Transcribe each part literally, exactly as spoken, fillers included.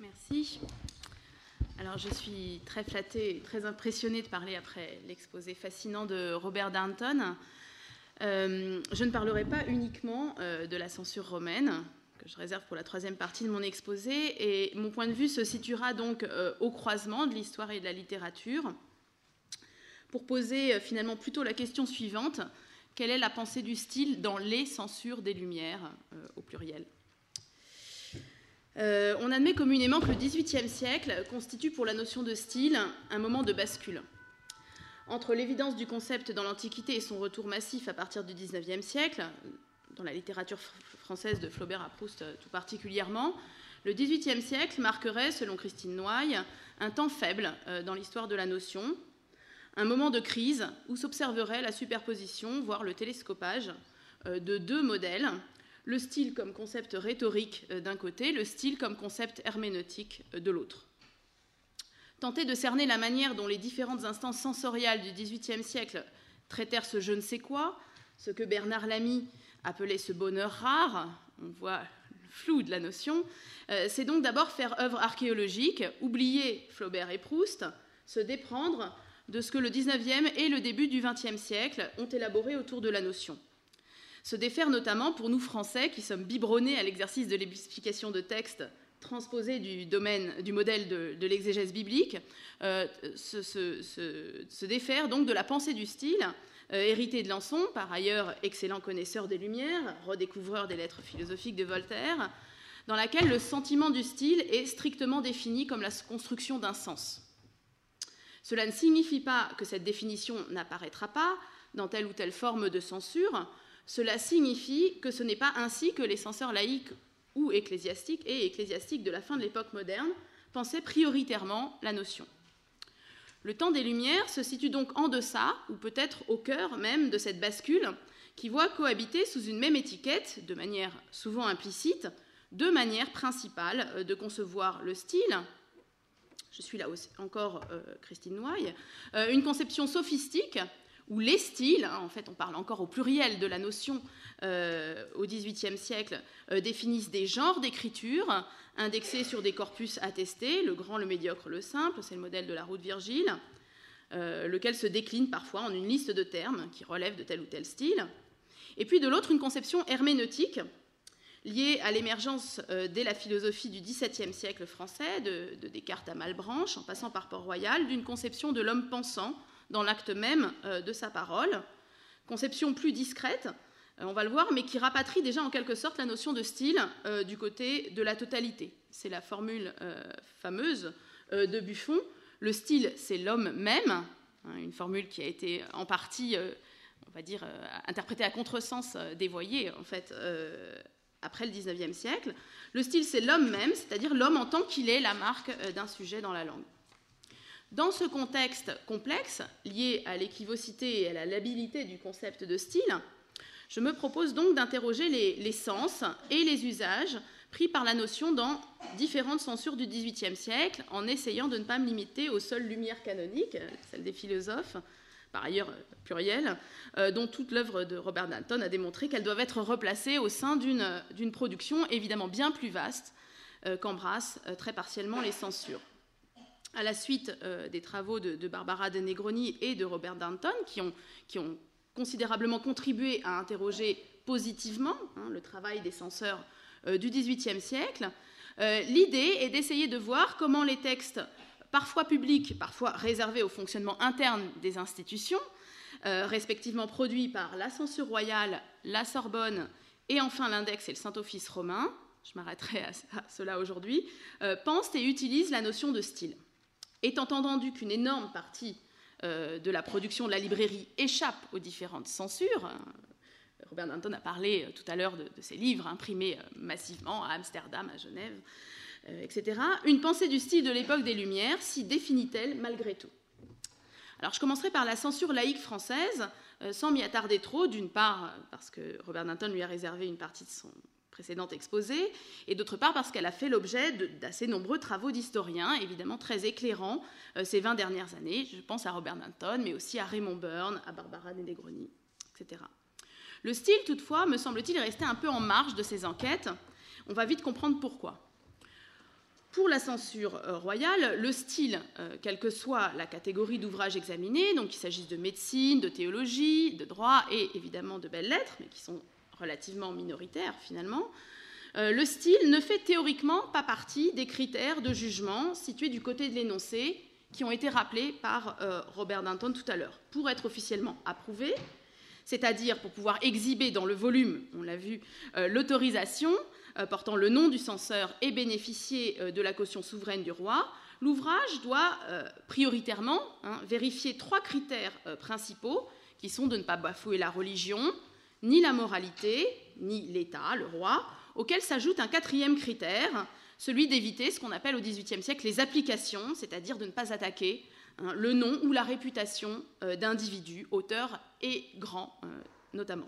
Merci. Alors, je suis très flattée et très impressionnée de parler après l'exposé fascinant de Robert Darnton. Euh, je ne parlerai pas uniquement euh, de la censure romaine, que je réserve pour la troisième partie de mon exposé, et mon point de vue se situera donc euh, au croisement de l'histoire et de la littérature, pour poser euh, finalement plutôt la question suivante: quelle est la pensée du style dans les censures des Lumières, euh, au pluriel? Euh, on admet communément que le dix-huitième siècle constitue pour la notion de style un moment de bascule. Entre l'évidence du concept dans l'Antiquité et son retour massif à partir du dix-neuvième siècle, dans la littérature française de Flaubert à Proust tout particulièrement, le dix-huitième siècle marquerait, selon Christine Noailles, un temps faible dans l'histoire de la notion, un moment de crise où s'observerait la superposition, voire le télescopage, de deux modèles: le style comme concept rhétorique d'un côté, le style comme concept herméneutique de l'autre. Tenter de cerner la manière dont les différentes instances sensoriales du dix-huitième siècle traitèrent ce je ne sais quoi, ce que Bernard Lamy appelait ce bonheur rare, on voit le flou de la notion, c'est donc d'abord faire œuvre archéologique, oublier Flaubert et Proust, se déprendre de ce que le dix-neuvième et le début du vingtième siècle ont élaboré autour de la notion. Se défaire notamment pour nous Français qui sommes biberonnés à l'exercice de l'explication de textes transposés du domaine du modèle de, de l'exégèse biblique, euh, se, se, se, se défaire donc de la pensée du style, euh, héritée de Lançon, par ailleurs excellent connaisseur des Lumières, redécouvreur des lettres philosophiques de Voltaire, dans laquelle le sentiment du style est strictement défini comme la construction d'un sens. Cela ne signifie pas que cette définition n'apparaîtra pas dans telle ou telle forme de censure. Cela signifie que ce n'est pas ainsi que les censeurs laïcs ou ecclésiastiques et ecclésiastiques de la fin de l'époque moderne pensaient prioritairement la notion. Le temps des Lumières se situe donc en deçà, ou peut-être au cœur même de cette bascule, qui voit cohabiter sous une même étiquette, de manière souvent implicite, deux manières principales de concevoir le style. Je suis là aussi, encore euh, Christine Noailles, euh, une conception sophistique, où les styles, hein, en fait on parle encore au pluriel de la notion euh, au dix-huitième siècle, euh, définissent des genres d'écriture indexés sur des corpus attestés, le grand, le médiocre, le simple, c'est le modèle de la roue de Virgile, euh, lequel se décline parfois en une liste de termes qui relèvent de tel ou tel style. Et puis de l'autre, une conception herméneutique liée à l'émergence euh, dès la philosophie du dix-septième siècle français, de, de Descartes à Malebranche, en passant par Port-Royal, d'une conception de l'homme pensant dans l'acte même euh, de sa parole, conception plus discrète, euh, on va le voir, mais qui rapatrie déjà en quelque sorte la notion de style euh, du côté de la totalité. C'est la formule euh, fameuse euh, de Buffon: le style, c'est l'homme même, hein, une formule qui a été en partie, euh, on va dire, euh, interprétée à contresens, euh, dévoyée, en fait, euh, après le dix-neuvième siècle. Le style, c'est l'homme même, c'est-à-dire l'homme en tant qu'il est la marque euh, d'un sujet dans la langue. Dans ce contexte complexe, lié à l'équivocité et à la labilité du concept de style, je me propose donc d'interroger les, les sens et les usages pris par la notion dans différentes censures du dix-huitième siècle, en essayant de ne pas me limiter aux seules lumières canoniques, celles des philosophes, par ailleurs plurielles, euh, dont toute l'œuvre de Robert Darnton a démontré qu'elles doivent être replacées au sein d'une, d'une production évidemment bien plus vaste euh, qu'embrassent euh, très partiellement les censures. À la suite euh, des travaux de, de Barbara de Negroni et de Robert Darnton, qui ont, qui ont considérablement contribué à interroger positivement hein, le travail des censeurs euh, du dix-huitième siècle, euh, l'idée est d'essayer de voir comment les textes, parfois publics, parfois réservés au fonctionnement interne des institutions, euh, respectivement produits par la censure royale, la Sorbonne et enfin l'Index et le Saint-Office romain, je m'arrêterai à, à cela aujourd'hui, euh, pensent et utilisent la notion de style. Étant entendu qu'une énorme partie euh, de la production de la librairie échappe aux différentes censures, hein, Robert Darnton a parlé euh, tout à l'heure de, de ces livres imprimés euh, massivement à Amsterdam, à Genève, euh, et cetera, une pensée du style de l'époque des Lumières s'y définit-elle malgré tout? Alors je commencerai par la censure laïque française, euh, sans m'y attarder trop, d'une part parce que Robert Darnton lui a réservé une partie de son précédent exposé, et d'autre part parce qu'elle a fait l'objet d'assez nombreux travaux d'historiens, évidemment très éclairants euh, ces vingt dernières années. Je pense à Robert Darnton, mais aussi à Raymond Burn, à Barbara de Negroni, et cetera. Le style, toutefois, me semble-t-il, est resté un peu en marge de ces enquêtes. On va vite comprendre pourquoi. Pour la censure euh, royale, le style, euh, quelle que soit la catégorie d'ouvrages examinés, donc qu'il s'agisse de médecine, de théologie, de droit et évidemment de belles-lettres, mais qui sont relativement minoritaires finalement, euh, le style ne fait théoriquement pas partie des critères de jugement situés du côté de l'énoncé qui ont été rappelés par euh, Robert Dunton tout à l'heure. Pour être officiellement approuvé, c'est-à-dire pour pouvoir exhiber dans le volume, on l'a vu, euh, l'autorisation euh, portant le nom du censeur et bénéficier euh, de la caution souveraine du roi, l'ouvrage doit euh, prioritairement hein, vérifier trois critères euh, principaux qui sont de ne pas bafouer la religion, ni la moralité, ni l'État, le roi, auquel s'ajoute un quatrième critère, celui d'éviter ce qu'on appelle au dix-huitième siècle les applications, c'est-à-dire de ne pas attaquer hein, le nom ou la réputation euh, d'individus, auteurs et grands euh, notamment.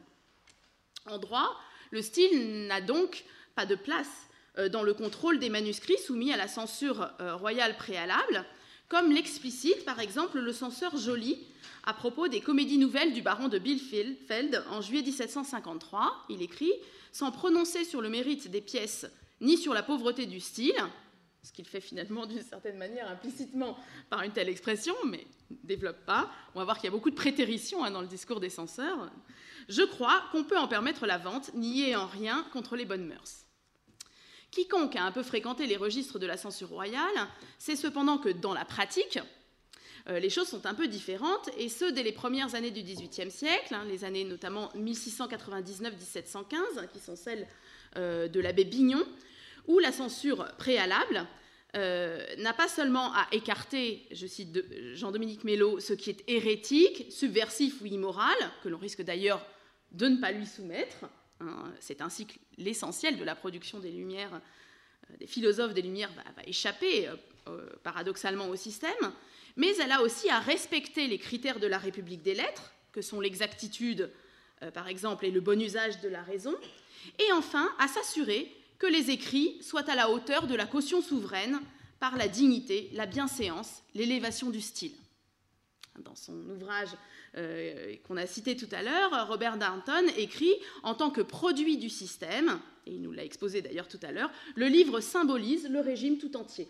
En droit, le style n'a donc pas de place euh, dans le contrôle des manuscrits soumis à la censure euh, royale préalable, comme l'explicite par exemple le censeur Joly à propos des comédies nouvelles du baron de Bielefeld en juillet dix-sept cent cinquante-trois. Il écrit « Sans prononcer sur le mérite des pièces ni sur la pauvreté du style », ce qu'il fait finalement d'une certaine manière implicitement par une telle expression, mais ne développe pas. On va voir qu'il y a beaucoup de prétéritions hein, dans le discours des censeurs. Je crois qu'on peut en permettre la vente, nier en rien contre les bonnes mœurs. Quiconque a un peu fréquenté les registres de la censure royale sait cependant que dans la pratique, euh, les choses sont un peu différentes, et ce, dès les premières années du dix-huitième siècle, hein, les années notamment mille six cent quatre-vingt-dix-neuf à mille sept cent quinze, hein, qui sont celles euh, de l'abbé Bignon, où la censure préalable euh, n'a pas seulement à écarter, je cite de Jean-Dominique Mello, ce qui est hérétique, subversif ou immoral, que l'on risque d'ailleurs de ne pas lui soumettre. Hein, c'est ainsi que l'essentiel de la production des Lumières, euh, des philosophes des Lumières, va, va échapper euh, euh, paradoxalement au système, mais elle a aussi à respecter les critères de la République des lettres, que sont l'exactitude, euh, par exemple, et le bon usage de la raison, et enfin à s'assurer que les écrits soient à la hauteur de la caution souveraine par la dignité, la bienséance, l'élévation du style. Dans son ouvrage euh, qu'on a cité tout à l'heure, Robert Dunton écrit « En tant que produit du système », et il nous l'a exposé d'ailleurs tout à l'heure, le livre symbolise le régime tout entier.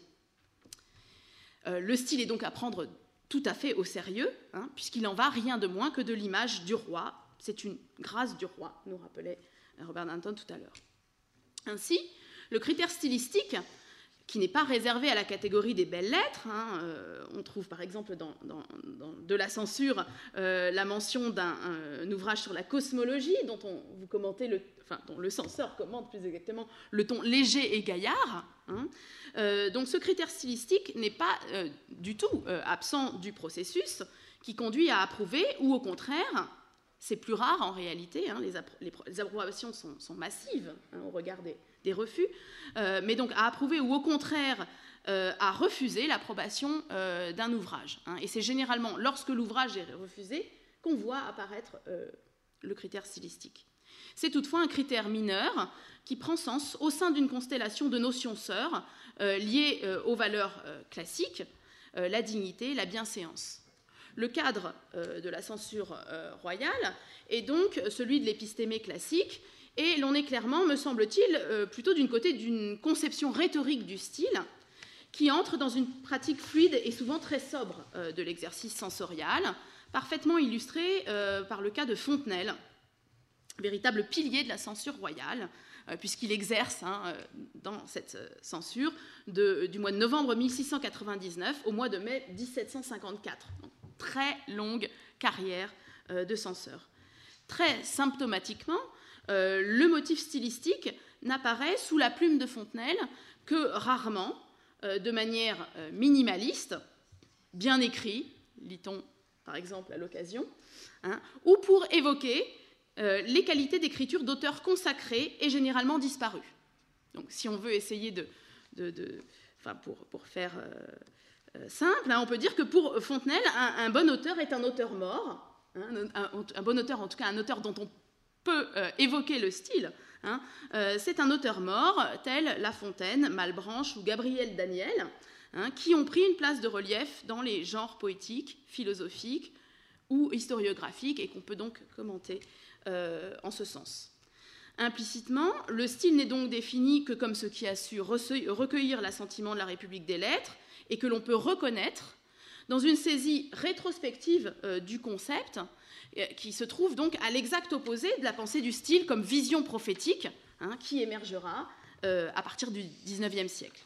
Euh, le style est donc à prendre tout à fait au sérieux, hein, puisqu'il n'en va rien de moins que de l'image du roi. C'est une grâce du roi, nous rappelait Robert Dunton tout à l'heure. Ainsi, le critère stylistique, qui n'est pas réservé à la catégorie des belles-lettres, hein, euh, on trouve par exemple dans, dans, dans de la censure euh, la mention d'un un ouvrage sur la cosmologie, dont on, vous commentez le, enfin, dont le censeur commente plus exactement le ton léger et gaillard. Hein. Euh, donc ce critère stylistique n'est pas euh, du tout euh, absent du processus qui conduit à approuver, ou au contraire, c'est plus rare en réalité, hein, les, appro les, les approbations sont, sont massives hein, au regard des, des refus, euh, mais donc à approuver ou au contraire euh, à refuser l'approbation euh, d'un ouvrage. Hein, et c'est généralement lorsque l'ouvrage est refusé qu'on voit apparaître euh, le critère stylistique. C'est toutefois un critère mineur qui prend sens au sein d'une constellation de notions sœurs euh, liées euh, aux valeurs euh, classiques, euh, la dignité, la bienséance. Le cadre euh, de la censure euh, royale est donc celui de l'épistémé classique, et l'on est clairement, me semble-t-il, euh, plutôt d'une côté d'une conception rhétorique du style qui entre dans une pratique fluide et souvent très sobre euh, de l'exercice sensorial, parfaitement illustrée euh, par le cas de Fontenelle, véritable pilier de la censure royale, euh, puisqu'il exerce hein, dans cette censure de, du mois de novembre mille six cent quatre-vingt-dix-neuf au mois de mai mille sept cent cinquante-quatre. Donc, très longue carrière euh, de censeur. Très symptomatiquement, euh, le motif stylistique n'apparaît sous la plume de Fontenelle que rarement, euh, de manière euh, minimaliste, bien écrit, lit-on par exemple à l'occasion, hein, ou pour évoquer euh, les qualités d'écriture d'auteurs consacrés et généralement disparus. Donc si on veut essayer de... de, de enfin, pour, pour faire... Euh, simple, hein, on peut dire que pour Fontenelle, un, un bon auteur est un auteur mort, hein, un, un bon auteur, en tout cas un auteur dont on peut euh, évoquer le style, hein, euh, c'est un auteur mort, tel La Fontaine, Malebranche ou Gabriel Daniel, hein, qui ont pris une place de relief dans les genres poétiques, philosophiques ou historiographiques, et qu'on peut donc commenter euh, en ce sens. Implicitement, le style n'est donc défini que comme ce qui a su recueillir l'assentiment de la République des lettres et que l'on peut reconnaître dans une saisie rétrospective euh, du concept euh, qui se trouve donc à l'exact opposé de la pensée du style comme vision prophétique hein, qui émergera euh, à partir du dix-neuvième siècle.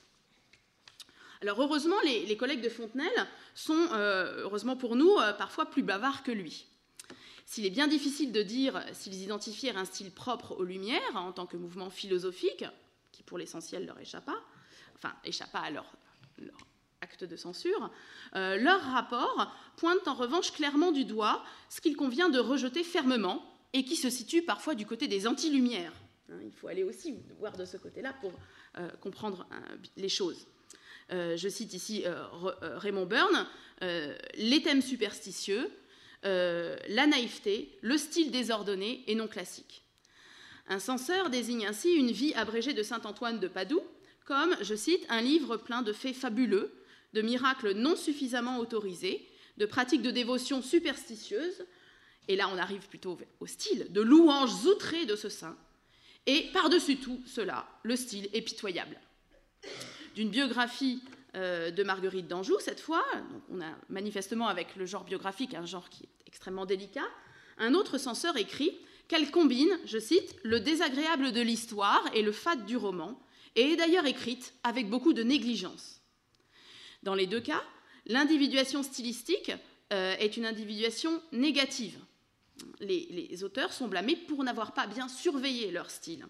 Alors heureusement, les, les collègues de Fontenelle sont, euh, heureusement pour nous, euh, parfois plus bavards que lui. S'il est bien difficile de dire s'ils identifièrent un style propre aux Lumières en tant que mouvement philosophique, qui pour l'essentiel leur échappa, enfin échappa à leur, leur acte de censure, euh, leur rapport pointe en revanche clairement du doigt ce qu'il convient de rejeter fermement et qui se situe parfois du côté des anti-Lumières. Hein, il faut aller aussi voir de ce côté-là pour euh, comprendre hein, les choses. Euh, je cite ici euh, Raymond Burn, euh, les thèmes superstitieux, euh, la naïveté, le style désordonné et non classique. Un censeur désigne ainsi une vie abrégée de saint Antoine de Padoue, comme, je cite, un livre plein de faits fabuleux, de miracles non suffisamment autorisés, de pratiques de dévotion superstitieuses, et là on arrive plutôt au style, de louanges outrées de ce saint, et par-dessus tout cela, le style est pitoyable. D'une biographie euh, de Marguerite d'Anjou, cette fois, donc on a manifestement avec le genre biographique un genre qui est extrêmement délicat, un autre censeur écrit qu'elle combine, je cite, le désagréable de l'histoire et le fade du roman, et est d'ailleurs écrite avec beaucoup de négligence. Dans les deux cas, l'individuation stylistique euh, est une individuation négative. Les, les auteurs sont blâmés pour n'avoir pas bien surveillé leur style.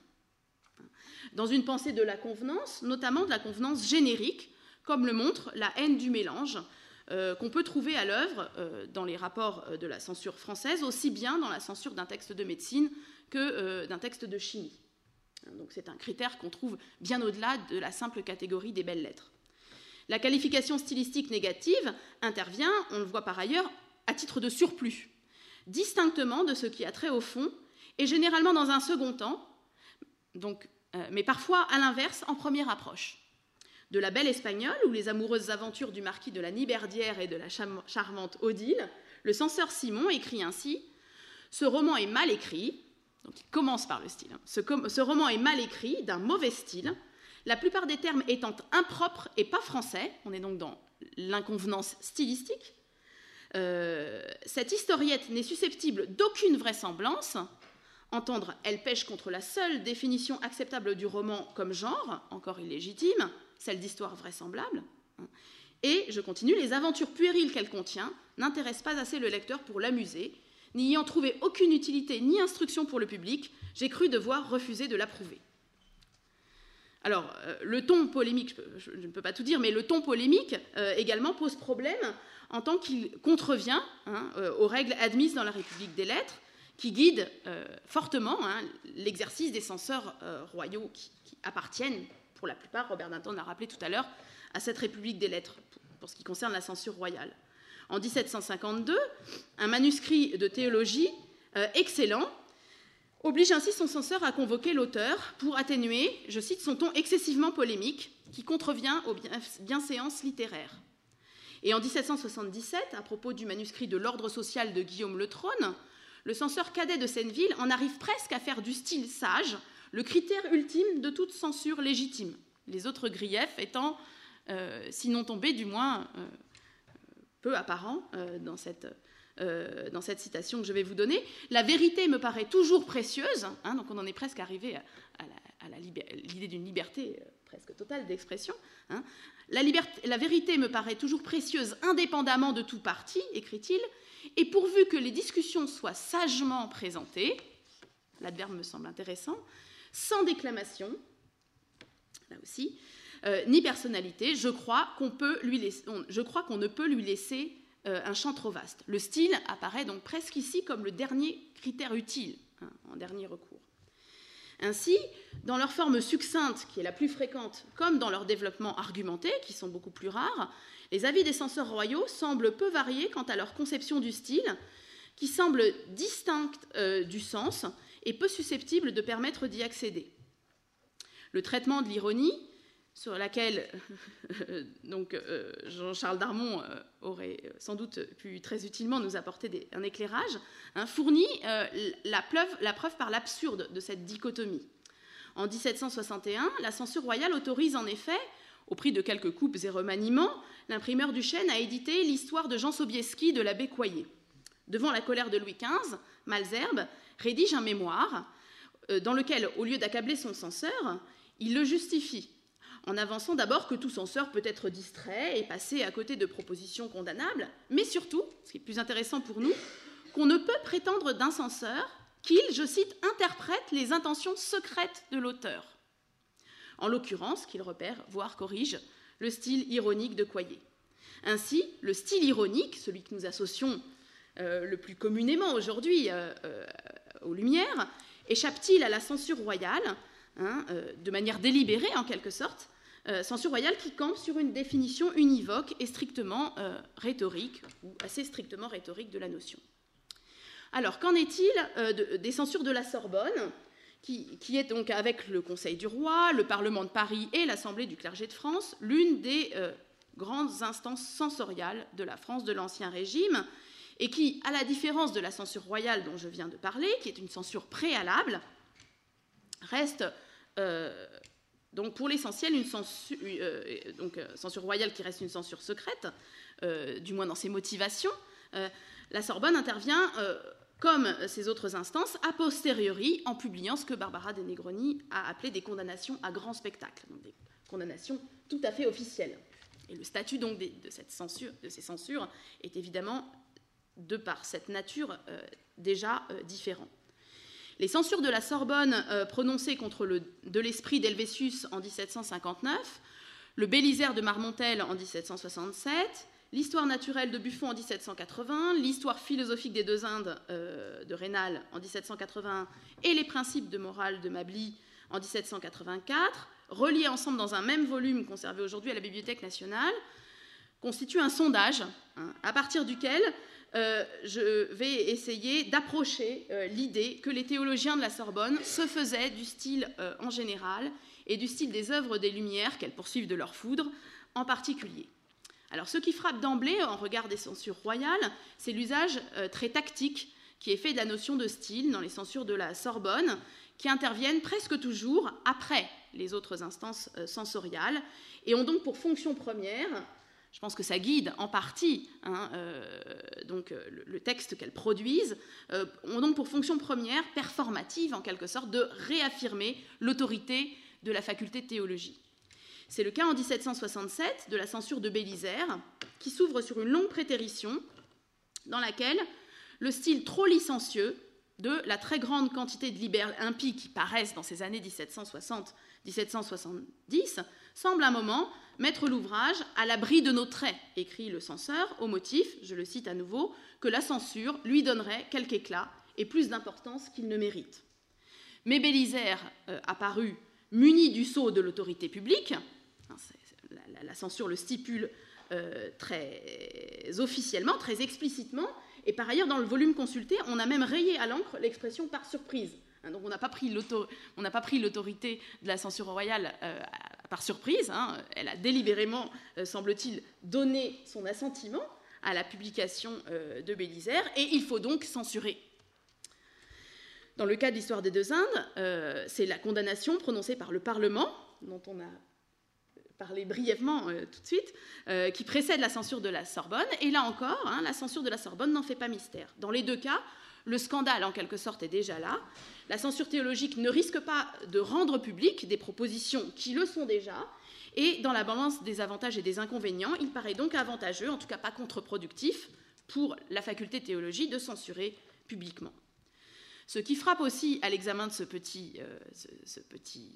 Dans une pensée de la convenance, notamment de la convenance générique, comme le montre la haine du mélange, euh, qu'on peut trouver à l'œuvre euh, dans les rapports de la censure française, aussi bien dans la censure d'un texte de médecine que euh, d'un texte de chimie. Donc c'est un critère qu'on trouve bien au-delà de la simple catégorie des belles lettres. La qualification stylistique négative intervient, on le voit par ailleurs, à titre de surplus, distinctement de ce qui a trait au fond, et généralement dans un second temps, donc, euh, mais parfois à l'inverse, en première approche. De La Belle Espagnole, ou les amoureuses aventures du marquis de la Niberdière et de la charmante Odile, le censeur Simon écrit ainsi « Ce roman est mal écrit », donc il commence par le style, hein, ce, ce roman est mal écrit, d'un mauvais style, la plupart des termes étant impropres et pas français, on est donc dans l'inconvenance stylistique. Euh, cette historiette n'est susceptible d'aucune vraisemblance. Entendre « elle pêche contre la seule définition acceptable du roman comme genre, encore illégitime, celle d'histoire vraisemblable. Et, je continue, les aventures puériles qu'elle contient n'intéressent pas assez le lecteur pour l'amuser. N'y ayant trouvé aucune utilité ni instruction pour le public, j'ai cru devoir refuser de l'approuver. » Alors, euh, le ton polémique, je, je ne peux pas tout dire, mais le ton polémique euh, également pose problème en tant qu'il contrevient hein, euh, aux règles admises dans la République des lettres, qui guident euh, fortement hein, l'exercice des censeurs euh, royaux qui, qui appartiennent, pour la plupart, Robert Dinton l'a rappelé tout à l'heure, à cette République des lettres, pour, pour ce qui concerne la censure royale. En dix-sept cent cinquante-deux, un manuscrit de théologie euh, excellent oblige ainsi son censeur à convoquer l'auteur pour atténuer, je cite, son ton excessivement polémique qui contrevient aux bienséances littéraires. Et en dix-sept cent soixante-dix-sept, à propos du manuscrit de l'ordre social de Guillaume le Trône, le censeur cadet de Senneville en arrive presque à faire du style sage le critère ultime de toute censure légitime, les autres griefs étant, euh, sinon tombés, du moins euh, peu apparents euh, dans cette... Euh, dans cette citation que je vais vous donner. La vérité me paraît toujours précieuse, hein, donc on en est presque arrivé à, à l'idée d'une liberté euh, presque totale d'expression. Hein. La, la vérité me paraît toujours précieuse indépendamment de tout parti, écrit-il, et pourvu que les discussions soient sagement présentées, l'adverbe me semble intéressant, sans déclamation, là aussi, euh, ni personnalité, je crois qu'on peut lui laisser, on, je crois qu'on ne peut lui laisser un champ trop vaste. Le style apparaît donc presque ici comme le dernier critère utile, hein, en dernier recours. Ainsi, dans leur forme succincte, qui est la plus fréquente, comme dans leur développement argumenté, qui sont beaucoup plus rares, les avis des censeurs royaux semblent peu variés quant à leur conception du style, qui semble distincte euh, du sens et peu susceptible de permettre d'y accéder. Le traitement de l'ironie sur laquelle euh, donc, euh, Jean-Charles Darmon euh, aurait sans doute pu très utilement nous apporter des, un éclairage, hein, fournit euh, la, preuve, la preuve par l'absurde de cette dichotomie. En dix-sept cent soixante et un, la censure royale autorise en effet, au prix de quelques coupes et remaniements, l'imprimeur Duchesne à éditer l'histoire de Jean Sobieski de l'abbé Coyer. Devant la colère de Louis quinze, Malesherbes rédige un mémoire euh, dans lequel, au lieu d'accabler son censeur, il le justifie, en avançant d'abord que tout censeur peut être distrait et passer à côté de propositions condamnables, mais surtout, ce qui est plus intéressant pour nous, qu'on ne peut prétendre d'un censeur qu'il, je cite, interprète les intentions secrètes de l'auteur. En l'occurrence, qu'il repère, voire corrige, le style ironique de Coyer. Ainsi, le style ironique, celui que nous associons euh, le plus communément aujourd'hui euh, euh, aux Lumières, échappe-t-il à la censure royale, hein, euh, de manière délibérée en quelque sorte, euh, censure royale qui campe sur une définition univoque et strictement euh, rhétorique, ou assez strictement rhétorique de la notion. Alors, qu'en est-il euh, de, des censures de la Sorbonne, qui, qui est donc, avec le Conseil du Roi, le Parlement de Paris et l'Assemblée du clergé de France, l'une des euh, grandes instances censoriales de la France de l'Ancien Régime, et qui, à la différence de la censure royale dont je viens de parler, qui est une censure préalable, reste euh, donc pour l'essentiel une censure, euh, donc, euh, censure royale qui reste une censure secrète, euh, du moins dans ses motivations. Euh, la Sorbonne intervient, euh, comme ces autres instances, a posteriori, en publiant ce que Barbara de Negroni a appelé des condamnations à grand spectacle, donc des condamnations tout à fait officielles. Et le statut donc de, de, cette censure, de ces censures est évidemment, de par cette nature, euh, déjà euh, différent. Les censures de la Sorbonne euh, prononcées contre le, de l'esprit d'Helvétius en dix-sept cent cinquante-neuf, le Bélisaire de Marmontel en dix-sept cent soixante-sept, l'histoire naturelle de Buffon en dix-sept cent quatre-vingts, l'histoire philosophique des deux Indes euh, de Raynal en dix-sept cent quatre-vingt-un et les principes de morale de Mably en dix-sept cent quatre-vingt-quatre, reliés ensemble dans un même volume conservé aujourd'hui à la Bibliothèque nationale, constituent un sondage, hein, à partir duquel euh, je vais essayer d'approcher euh, l'idée que les théologiens de la Sorbonne se faisaient du style euh, en général et du style des œuvres des Lumières qu'elles poursuivent de leur foudre en particulier. Alors, ce qui frappe d'emblée, en regard des censures royales, c'est l'usage euh, très tactique qui est fait de la notion de style dans les censures de la Sorbonne, qui interviennent presque toujours après les autres instances euh, sensoriales, et ont donc pour fonction première, je pense que ça guide en partie hein, euh, donc, euh, le, le texte qu'elles produisent, euh, ont donc pour fonction première, performative en quelque sorte, de réaffirmer l'autorité de la faculté de théologie. C'est le cas en dix-sept cent soixante-sept de la censure de Bélisaire, qui s'ouvre sur une longue prétérition dans laquelle le style trop licencieux de la très grande quantité de libelles impies qui paraissent dans ces années dix-sept cent soixante dix-sept cent soixante-dix semble un moment mettre l'ouvrage à l'abri de nos traits, écrit le censeur, au motif, je le cite à nouveau, que la censure lui donnerait quelque éclat et plus d'importance qu'il ne mérite. Mais Bélisaire euh, apparut muni du sceau de l'autorité publique, la, la, la censure le stipule euh, très officiellement, très explicitement, et par ailleurs, dans le volume consulté, on a même rayé à l'encre l'expression « par surprise ». Hein, donc on n'a pas pris l'autorité de la censure royale euh, par surprise, hein, elle a délibérément, euh, semble-t-il, donné son assentiment à la publication euh, de Bélisaire, et il faut donc censurer. Dans le cas de l'histoire des deux Indes, euh, c'est la condamnation prononcée par le Parlement, dont on a parlé brièvement euh, tout de suite, euh, qui précède la censure de la Sorbonne. Et là encore, hein, la censure de la Sorbonne n'en fait pas mystère. Dans les deux cas, le scandale, en quelque sorte, est déjà là. La censure théologique ne risque pas de rendre publiques des propositions qui le sont déjà. Et dans la balance des avantages et des inconvénients, il paraît donc avantageux, en tout cas pas contre-productif, pour la faculté de théologie de censurer publiquement. Ce qui frappe aussi à l'examen de ce petit, euh, ce, ce petit,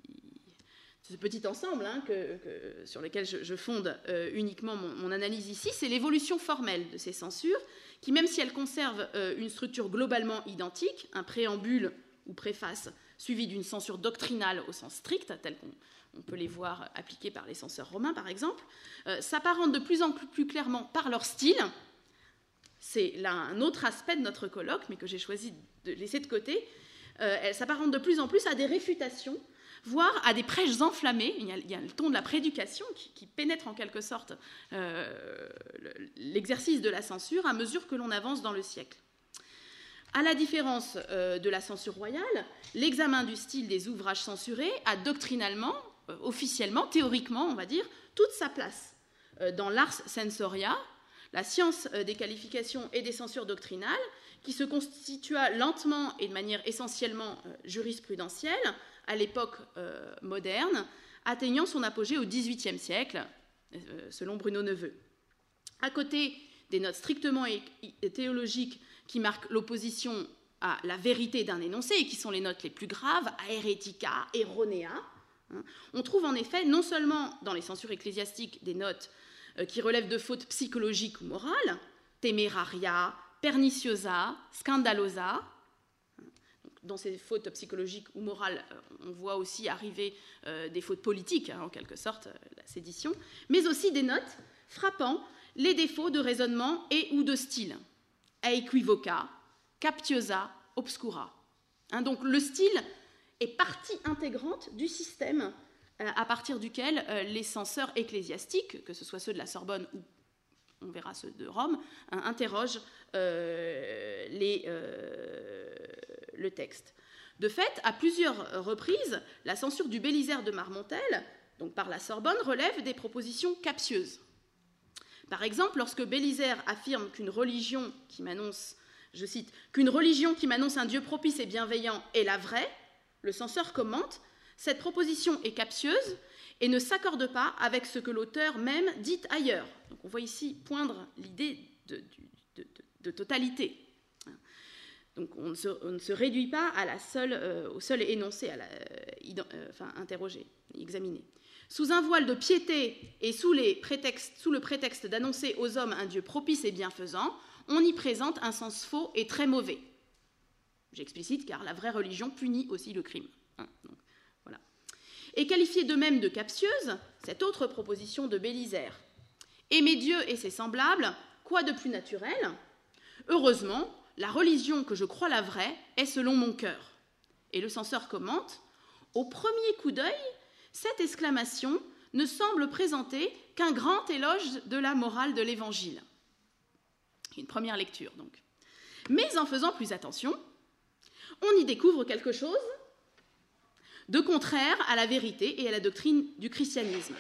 ce petit ensemble hein, que, que, sur lequel je, je fonde euh, uniquement mon, mon analyse ici, c'est l'évolution formelle de ces censures, qui, même si elles conservent euh, une structure globalement identique, un préambule ou préface suivi d'une censure doctrinale au sens strict, tel qu'on on peut les voir appliquées par les censeurs romains par exemple, euh, s'apparentent de plus en plus clairement par leur style. C'est là un autre aspect de notre colloque, mais que j'ai choisi de laisser de côté. Euh, elle s'apparente de plus en plus à des réfutations voire à des prêches enflammés. Il y a, il y a le ton de la prédication qui, qui pénètre en quelque sorte euh, l'exercice de la censure à mesure que l'on avance dans le siècle. À la différence euh, de la censure royale, l'examen du style des ouvrages censurés a doctrinalement, euh, officiellement, théoriquement, on va dire, toute sa place euh, dans l'ars censoria, la science euh, des qualifications et des censures doctrinales, qui se constitua lentement et de manière essentiellement euh, jurisprudentielle à l'époque euh, moderne, atteignant son apogée au dix-huitième siècle, euh, selon Bruno Neveu. À côté des notes strictement théologiques qui marquent l'opposition à la vérité d'un énoncé, et qui sont les notes les plus graves, à heretica, erronea, hein, on trouve en effet non seulement dans les censures ecclésiastiques des notes euh, qui relèvent de fautes psychologiques ou morales, temeraria, perniciosa, scandalosa. Dans ces fautes psychologiques ou morales, on voit aussi arriver euh, des fautes politiques, hein, en quelque sorte, euh, la sédition, mais aussi des notes frappant les défauts de raisonnement et ou de style, aequivoca, captiosa, obscura. Hein, donc le style est partie intégrante du système euh, à partir duquel euh, les censeurs ecclésiastiques, que ce soit ceux de la Sorbonne ou on verra ceux de Rome, hein, interrogent euh, les, euh, le texte. De fait, à plusieurs reprises, la censure du Bélisaire de Marmontel, donc par la Sorbonne, relève des propositions captieuses. Par exemple, lorsque Bélisaire affirme qu'une religion qui m'annonce, je cite, qu'une religion qui m'annonce un Dieu propice et bienveillant est la vraie, le censeur commente, cette proposition est captieuse et ne s'accorde pas avec ce que l'auteur même dit ailleurs. Donc on voit ici poindre l'idée de, de, de, de totalité. Donc on ne, se, on ne se réduit pas à la seule, euh, au seul énoncé, à la, euh, enfin, interrogé, examiné. Sous un voile de piété et sous, les prétextes, sous le prétexte d'annoncer aux hommes un Dieu propice et bienfaisant, on y présente un sens faux et très mauvais. J'explicite car la vraie religion punit aussi le crime. Hein, donc, voilà. Et qualifiée de même de captieuse, cette autre proposition de Bélisaire. Aimer Dieu et ses semblables, quoi de plus naturel? Heureusement, la religion que je crois la vraie est selon mon cœur. Et le censeur commente, au premier coup d'œil, cette exclamation ne semble présenter qu'un grand éloge de la morale de l'Évangile. Une première lecture, donc. Mais en faisant plus attention, on y découvre quelque chose de contraire à la vérité et à la doctrine du christianisme.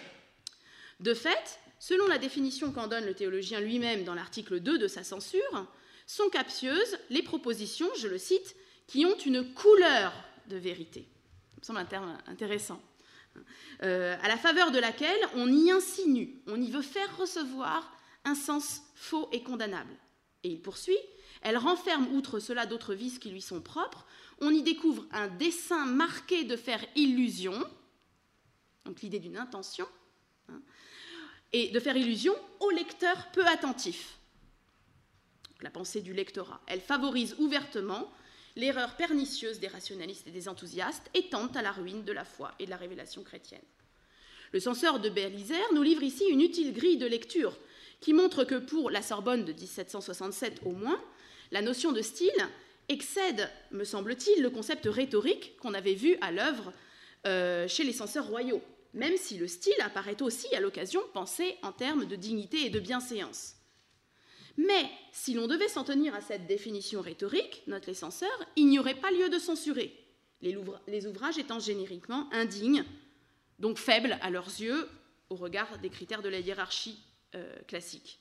De fait, selon la définition qu'en donne le théologien lui-même dans l'article deux de sa censure, sont captieuses les propositions, je le cite, qui ont une couleur de vérité. Ça me semble un terme intéressant. Euh, à la faveur de laquelle on y insinue, on y veut faire recevoir un sens faux et condamnable. Et il poursuit, elle renferme outre cela d'autres vices qui lui sont propres, on y découvre un dessein marqué de faire illusion, donc l'idée d'une intention, hein, et de faire illusion au lecteur peu attentif. Donc, la pensée du lectorat, elle favorise ouvertement l'erreur pernicieuse des rationalistes et des enthousiastes et tente à la ruine de la foi et de la révélation chrétienne. Le censeur de Bélisaire nous livre ici une utile grille de lecture qui montre que pour la Sorbonne de dix-sept cent soixante-sept au moins, la notion de style excède, me semble-t-il, le concept rhétorique qu'on avait vu à l'œuvre euh, chez les censeurs royaux, même si le style apparaît aussi à l'occasion pensé en termes de dignité et de bienséance. Mais si l'on devait s'en tenir à cette définition rhétorique, notent les censeurs, il n'y aurait pas lieu de censurer, les, les ouvrages étant génériquement indignes, donc faibles à leurs yeux au regard des critères de la hiérarchie euh, classique.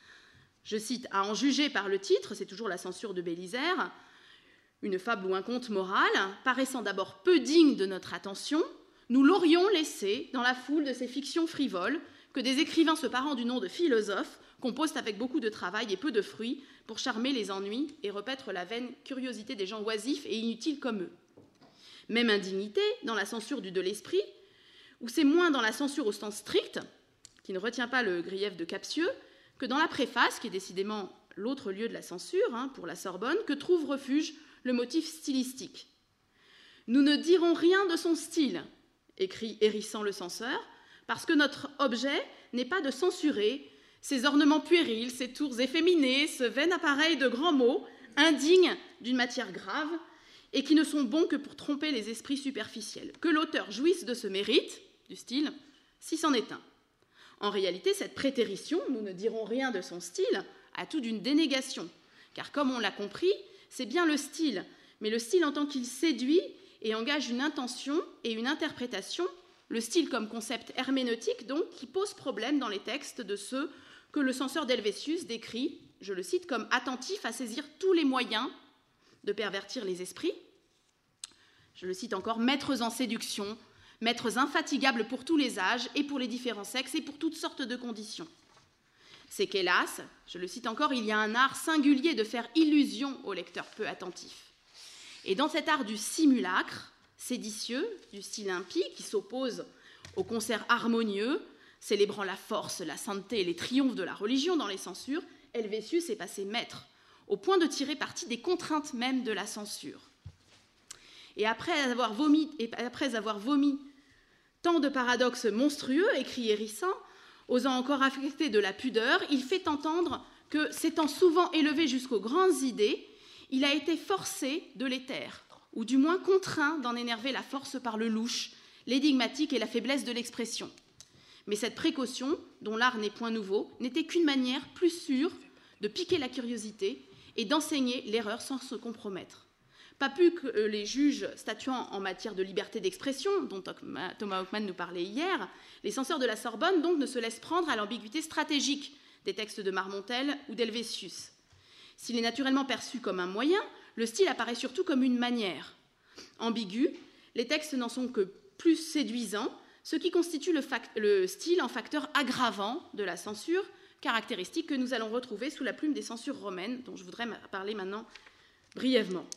Je cite, à en juger par le titre, c'est toujours la censure de Bélisaire, une fable ou un conte moral, paraissant d'abord peu digne de notre attention, nous l'aurions laissé dans la foule de ces fictions frivoles que des écrivains se parant du nom de philosophes composent avec beaucoup de travail et peu de fruits pour charmer les ennuis et repaître la vaine curiosité des gens oisifs et inutiles comme eux. Même indignité dans la censure du de l'esprit, où c'est moins dans la censure au sens strict, qui ne retient pas le grief de captieux, que dans la préface, qui est décidément l'autre lieu de la censure, hein, pour la Sorbonne, que trouve refuge le motif stylistique. « Nous ne dirons rien de son style », écrit hérissant le censeur, parce que notre objet n'est pas de censurer ces ornements puérils, ces tours efféminés, ce vain appareil de grands mots, indignes d'une matière grave, et qui ne sont bons que pour tromper les esprits superficiels. Que l'auteur jouisse de ce mérite, du style, si c'en est un. En réalité, cette prétérition, nous ne dirons rien de son style, a tout d'une dénégation, car comme on l'a compris, c'est bien le style, mais le style en tant qu'il séduit et engage une intention et une interprétation, le style comme concept herméneutique, donc, qui pose problème dans les textes de ceux que le censeur d'Helvétius décrit, je le cite, comme attentif à saisir tous les moyens de pervertir les esprits. Je le cite encore, maîtres en séduction, maîtres infatigables pour tous les âges et pour les différents sexes et pour toutes sortes de conditions. C'est qu'hélas, je le cite encore, il y a un art singulier de faire illusion au lecteur peu attentif. Et dans cet art du simulacre, séditieux, du style impie, qui s'oppose au concert harmonieux, célébrant la force, la sainteté et les triomphes de la religion dans les censures, Helvétius est passé maître, au point de tirer parti des contraintes même de la censure. Et après avoir vomi, et après avoir vomi tant de paradoxes monstrueux, écrit Hérisson, osant encore affecter de la pudeur, il fait entendre que, s'étant souvent élevé jusqu'aux grandes idées, il a été forcé de les taire, ou du moins contraint d'en énerver la force par le louche, l'énigmatique et la faiblesse de l'expression. Mais cette précaution, dont l'art n'est point nouveau, n'était qu'une manière plus sûre de piquer la curiosité et d'enseigner l'erreur sans se compromettre. Pas plus que les juges statuant en matière de liberté d'expression, dont Thomas Hockman nous parlait hier, les censeurs de la Sorbonne donc ne se laissent prendre à l'ambiguïté stratégique des textes de Marmontel ou d'Helvétius. S'il est naturellement perçu comme un moyen, le style apparaît surtout comme une manière. Ambigu, les textes n'en sont que plus séduisants, ce qui constitue le, le style en facteur aggravant de la censure, caractéristique que nous allons retrouver sous la plume des censures romaines, dont je voudrais parler maintenant brièvement.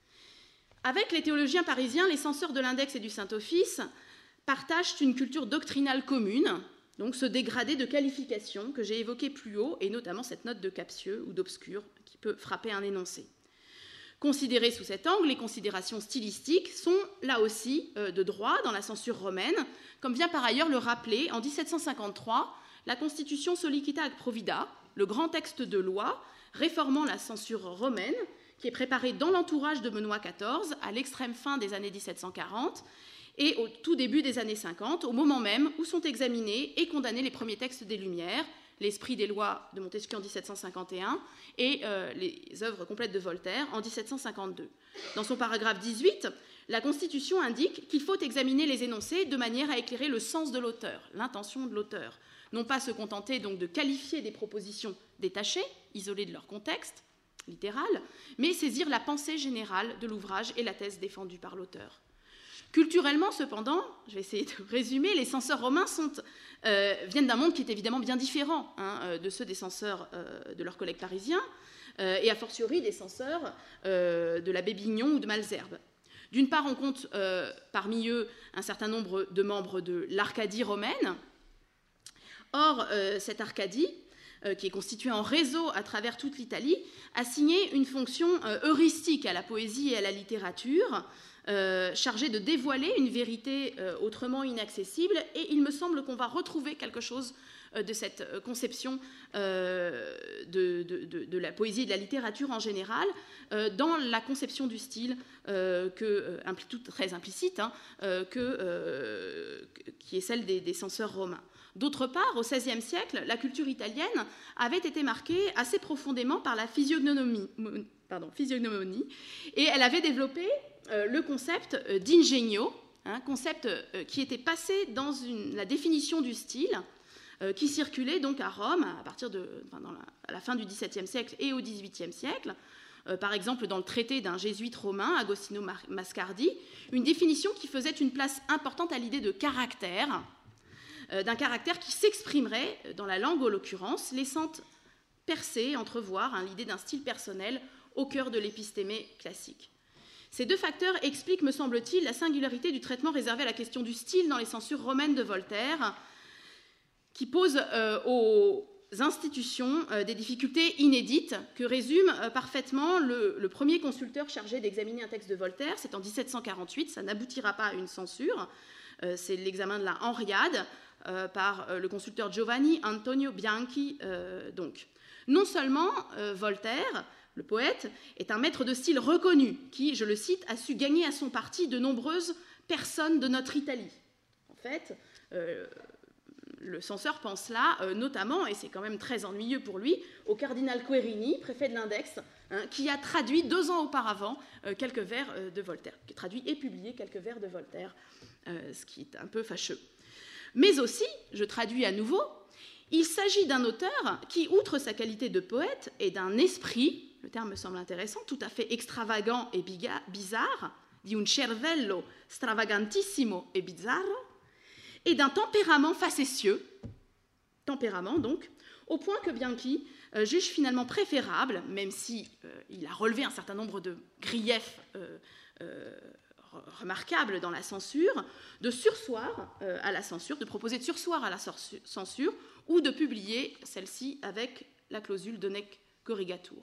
Avec les théologiens parisiens, les censeurs de l'Index et du Saint-Office partagent une culture doctrinale commune, donc ce dégradé de qualification que j'ai évoqué plus haut, et notamment cette note de captieux ou d'obscur qui peut frapper un énoncé. Considérées sous cet angle, les considérations stylistiques sont là aussi euh, de droit dans la censure romaine, comme vient par ailleurs le rappeler en dix-sept cent cinquante-trois la Constitution Solicita ac Provida, le grand texte de loi réformant la censure romaine, qui est préparé dans l'entourage de Benoît quatorze, à l'extrême fin des années dix-sept cent quarante et au tout début des années cinquante, au moment même où sont examinés et condamnés les premiers textes des Lumières, l'Esprit des lois de Montesquieu en dix-sept cent cinquante et un et euh, les œuvres complètes de Voltaire en dix-sept cent cinquante-deux. Dans son paragraphe dix-huit, la Constitution indique qu'il faut examiner les énoncés de manière à éclairer le sens de l'auteur, l'intention de l'auteur, non pas se contenter donc de qualifier des propositions détachées, isolées de leur contexte littéral, mais saisir la pensée générale de l'ouvrage et la thèse défendue par l'auteur. Culturellement, cependant, je vais essayer de résumer, les censeurs romains sont, euh, viennent d'un monde qui est évidemment bien différent hein, de ceux des censeurs euh, de leurs collègues parisiens, euh, et a fortiori des censeurs euh, de l'abbé Bignon ou de Malesherbes. D'une part, on compte euh, parmi eux un certain nombre de membres de l'Arcadie romaine. Or, euh, cette Arcadie, euh, qui est constituée en réseau à travers toute l'Italie, a signé une fonction euh, heuristique à la poésie et à la littérature, Euh, chargé de dévoiler une vérité euh, autrement inaccessible, et il me semble qu'on va retrouver quelque chose euh, de cette conception euh, de, de, de, de la poésie et de la littérature en général euh, dans la conception du style euh, que, euh, impli, tout, très implicite hein, euh, que, euh, qui est celle des, des censeurs romains. D'autre part, au seizième siècle, la culture italienne avait été marquée assez profondément par la physiognomie, pardon, physiognomonie, et elle avait développé Euh, le concept euh, d'ingegno, hein, concept euh, qui était passé dans une, la définition du style, euh, qui circulait donc à Rome à partir de enfin, dans la, à la fin du dix-septième siècle et au dix-huitième siècle, euh, par exemple dans le traité d'un jésuite romain, Agostino Mascardi, une définition qui faisait une place importante à l'idée de caractère, euh, d'un caractère qui s'exprimerait dans la langue en l'occurrence, laissant percer, entrevoir hein, l'idée d'un style personnel au cœur de l'épistémée classique. Ces deux facteurs expliquent, me semble-t-il, la singularité du traitement réservé à la question du style dans les censures romaines de Voltaire, qui pose euh, aux institutions euh, des difficultés inédites que résume euh, parfaitement le, le premier consulteur chargé d'examiner un texte de Voltaire. C'est en dix-sept cent quarante-huit, ça n'aboutira pas à une censure. Euh, c'est l'examen de la Henriade euh, par euh, le consulteur Giovanni Antonio Bianchi. Euh, donc. Non seulement euh, Voltaire le poète, est un maître de style reconnu qui, je le cite, a su gagner à son parti de nombreuses personnes de notre Italie. En fait, euh, le censeur pense là, euh, notamment, et c'est quand même très ennuyeux pour lui, au cardinal Querini, préfet de l'Index, hein, qui a traduit deux ans auparavant euh, quelques vers euh, de Voltaire, qui a traduit et publié quelques vers de Voltaire, euh, ce qui est un peu fâcheux. Mais aussi, je traduis à nouveau, il s'agit d'un auteur qui, outre sa qualité de poète et d'un esprit, le terme me semble intéressant, tout à fait extravagant et bizarre, di un cervello stravagantissimo e bizzarro, et d'un tempérament facétieux, tempérament donc, au point que Bianchi euh, juge finalement préférable, même si euh, il a relevé un certain nombre de griefs euh, euh, remarquables dans la censure, de sursoir euh, à la censure, de proposer de sursoir à la censure, ou de publier celle-ci avec la clausule de nec corrigatur.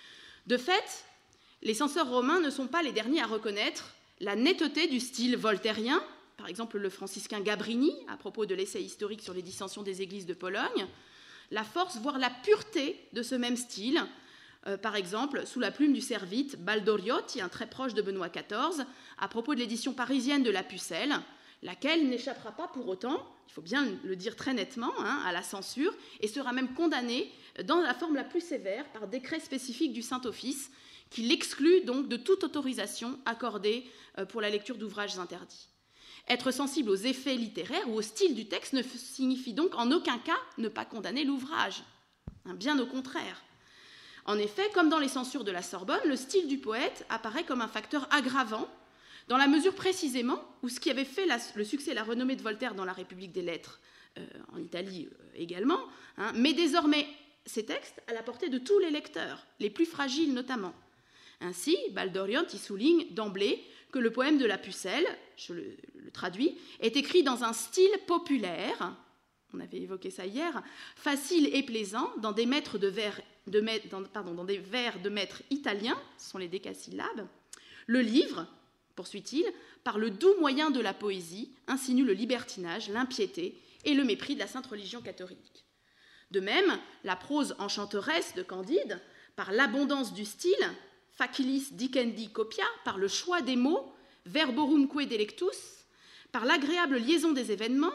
De fait, les censeurs romains ne sont pas les derniers à reconnaître la netteté du style voltairien, par exemple le franciscain Gabrini, à propos de l'essai historique sur les dissensions des églises de Pologne, la force, voire la pureté de ce même style, euh, par exemple sous la plume du servite Baldoriotti, un très proche de Benoît quatorze, à propos de l'édition parisienne de La Pucelle, laquelle n'échappera pas pour autant, il faut bien le dire très nettement, hein, à la censure, et sera même condamnée dans la forme la plus sévère par décret spécifique du Saint-Office, qui l'exclut donc de toute autorisation accordée pour la lecture d'ouvrages interdits. Être sensible aux effets littéraires ou au style du texte ne signifie donc en aucun cas ne pas condamner l'ouvrage, hein, bien au contraire. En effet, comme dans les censures de la Sorbonne, le style du poète apparaît comme un facteur aggravant, dans la mesure précisément où ce qui avait fait la, le succès et la renommée de Voltaire dans la République des Lettres, euh, en Italie euh, également, hein, met désormais ces textes à la portée de tous les lecteurs, les plus fragiles notamment. Ainsi, Baldoriotti souligne d'emblée que le poème de La Pucelle, je le, le traduis, est écrit dans un style populaire, on avait évoqué ça hier, facile et plaisant, dans des, maîtres de vers, de, dans, pardon, dans des vers de maîtres italiens, ce sont les décasyllabes. Le livre, poursuit-il, par le doux moyen de la poésie, insinue le libertinage, l'impiété et le mépris de la sainte religion catholique. De même, la prose enchanteresse de Candide, par l'abondance du style, facilis dicendi copia, par le choix des mots, verborumque delectus, par l'agréable liaison des événements,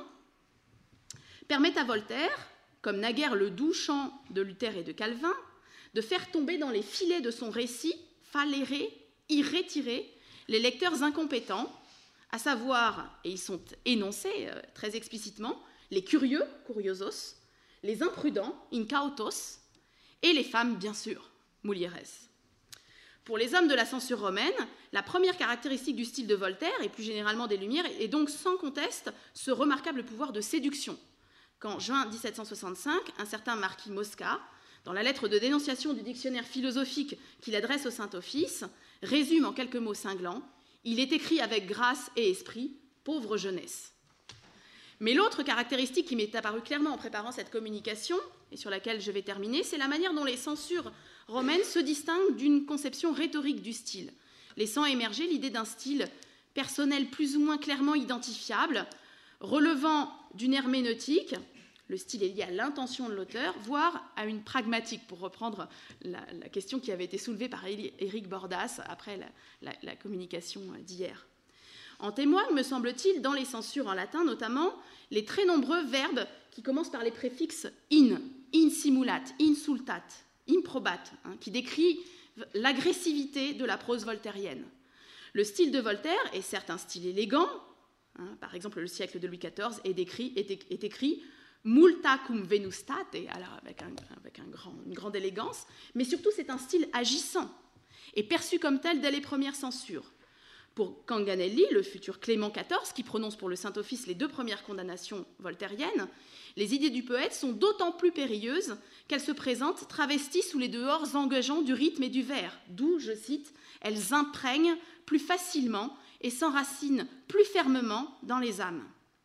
permet à Voltaire, comme naguère le doux chant de Luther et de Calvin, de faire tomber dans les filets de son récit, falere, irrétiré, les lecteurs incompétents, à savoir, et ils sont énoncés euh, très explicitement, les curieux, curiosos, les imprudents, incautos, et les femmes, bien sûr, mulieres. Pour les hommes de la censure romaine, la première caractéristique du style de Voltaire, et plus généralement des Lumières, est donc sans conteste ce remarquable pouvoir de séduction. Qu'en juin dix-sept cent soixante-cinq, un certain marquis Mosca, dans la lettre de dénonciation du dictionnaire philosophique qu'il adresse au Saint-Office, résume en quelques mots cinglants « Il est écrit avec grâce et esprit, pauvre jeunesse ». Mais l'autre caractéristique qui m'est apparue clairement en préparant cette communication, et sur laquelle je vais terminer, c'est la manière dont les censures romaines se distinguent d'une conception rhétorique du style, laissant émerger l'idée d'un style personnel plus ou moins clairement identifiable, relevant d'une herméneutique, le style est lié à l'intention de l'auteur, voire à une pragmatique, pour reprendre la, la question qui avait été soulevée par Éric Bordas après la, la, la communication d'hier. En témoignent, me semble-t-il, dans les censures en latin notamment, les très nombreux verbes qui commencent par les préfixes in, insimulat, insultat, improbat, hein, qui décrivent l'agressivité de la prose voltairienne. Le style de Voltaire est certes un style élégant, hein, par exemple le siècle de Louis quatorze est, décrit, est, est écrit multa cum venustate, alors avec, un, avec un grand, une grande élégance, mais surtout c'est un style agissant et perçu comme tel dès les premières censures. Pour Canganelli, le futur Clément quatorze, qui prononce pour le Saint-Office les deux premières condamnations voltairiennes, les idées du poète sont d'autant plus périlleuses qu'elles se présentent travesties sous les dehors engageants du rythme et du vers, d'où, je cite, elles imprègnent plus facilement et s'enracinent plus fermement dans les âmes.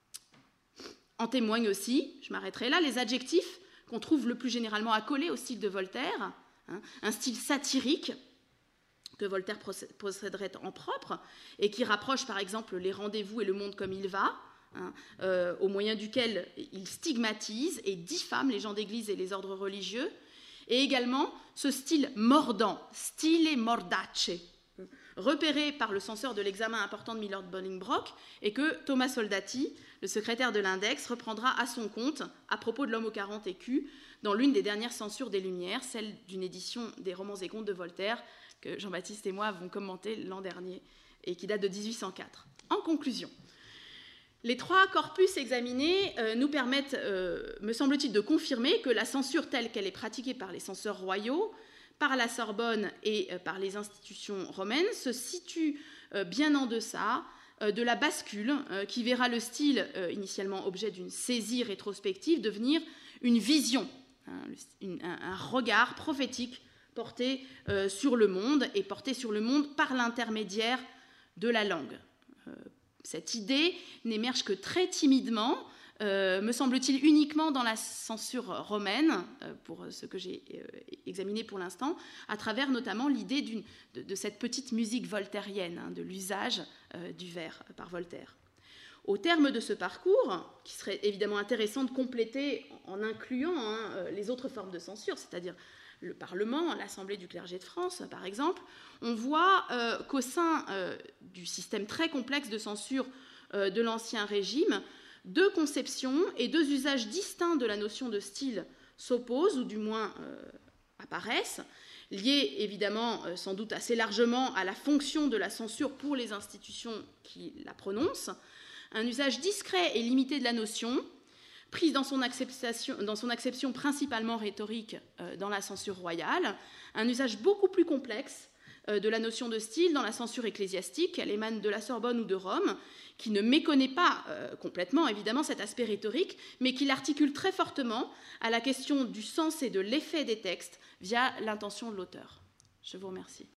En témoignent aussi, je m'arrêterai là, les adjectifs qu'on trouve le plus généralement accolés au style de Voltaire, hein, un style satirique, que Voltaire posséderait en propre, et qui rapproche par exemple les rendez-vous et le monde comme il va, hein, euh, au moyen duquel il stigmatise et diffame les gens d'église et les ordres religieux, et également ce style mordant, stile mordace, repéré par le censeur de l'examen important de Milord Bolingbroke et que Thomas Soldati, le secrétaire de l'Index, reprendra à son compte à propos de l'homme aux quarante écus dans l'une des dernières censures des Lumières, celle d'une édition des Romans et Contes de Voltaire que Jean-Baptiste et moi avons commenté l'an dernier et qui date de dix-huit cent quatre. En conclusion, les trois corpus examinés euh, nous permettent, euh, me semble-t-il, de confirmer que la censure telle qu'elle est pratiquée par les censeurs royaux, par la Sorbonne et euh, par les institutions romaines se situe euh, bien en deçà euh, de la bascule euh, qui verra le style, euh, initialement objet d'une saisie rétrospective, devenir une vision, hein, une, un, un regard prophétique porté euh, sur le monde et porté sur le monde par l'intermédiaire de la langue. Euh, cette idée n'émerge que très timidement, Euh, me semble-t-il, uniquement dans la censure romaine, euh, pour ce que j'ai euh, examiné pour l'instant, à travers notamment l'idée d'une, de, de cette petite musique voltairienne, hein, de l'usage euh, du vers par Voltaire. Au terme de ce parcours, qui serait évidemment intéressant de compléter en incluant hein, les autres formes de censure, c'est-à-dire le Parlement, l'Assemblée du clergé de France, par exemple, on voit euh, qu'au sein euh, du système très complexe de censure euh, de l'Ancien Régime, deux conceptions et deux usages distincts de la notion de style s'opposent, ou du moins euh, apparaissent, liés évidemment euh, sans doute assez largement à la fonction de la censure pour les institutions qui la prononcent, un usage discret et limité de la notion, prise dans son acception, dans son acception principalement rhétorique euh, dans la censure royale, un usage beaucoup plus complexe euh, de la notion de style dans la censure ecclésiastique, elle émane de la Sorbonne ou de Rome, qui ne méconnaît pas euh, complètement, évidemment, cet aspect rhétorique, mais qui l'articule très fortement à la question du sens et de l'effet des textes via l'intention de l'auteur. Je vous remercie.